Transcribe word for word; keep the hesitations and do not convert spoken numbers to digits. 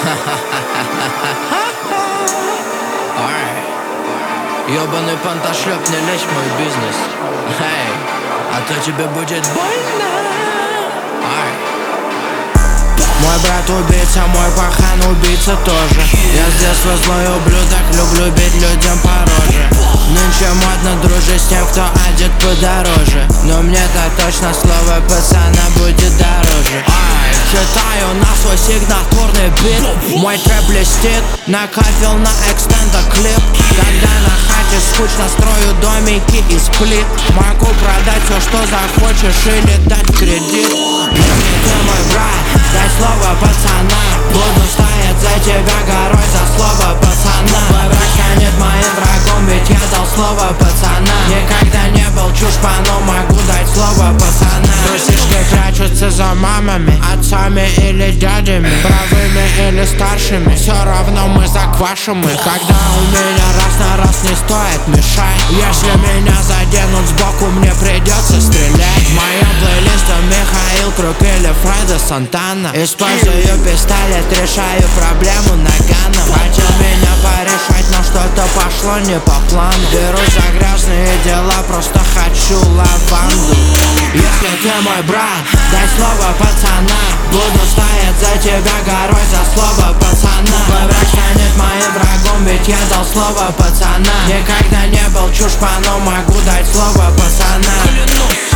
Ёбаный пантошлёп, не лезь в мой бизнес. Эй, а то тебе будет больно. Ай. Мой брат убийца, мой пахан убийца тоже. Я с детства злой ублюдок, люблю бить людям по роже. Нынче модно дружить с тем, кто одет подороже. Но мне-то точно слово пацана будет дороже. Ай, читаю на свой сигнатурный бит. Мой трэп блестит, накатил на экстенда клип. Когда на хате скучно строю домики из плит. Могу продать все, что захочешь, или дать кредит. Если ты мой брат, дай слово пацана. Буду стоять за тебя горой, за слово пацана. Твой враг станет моим врагом, ведь я дал слово пацана. Никогда не был чушпа, но могу дать слово пацана. Трусишки прячутся за мамами, отцами или дядями, правыми или старшими. Все равно мы заквашим их. Когда у меня раз на раз не стоит мешать. Если меня заденут сбоку, мне придется стрелять. В моем плейлисте Михаил Круг или Фредо Сантана. Использую пистолет, решаю проблему наганом. Хотел меня порешать, но что-то пошло не по плану. Берусь за грязные дела, просто хочу лаванду. Если ты мой брат, дай слово пацана. Буду стоять за тебя горой, за слово пацана. Твой враг станет моим врагом, ведь я дал слово пацана. Никогда не был чушпа, но могу дать слово пацана.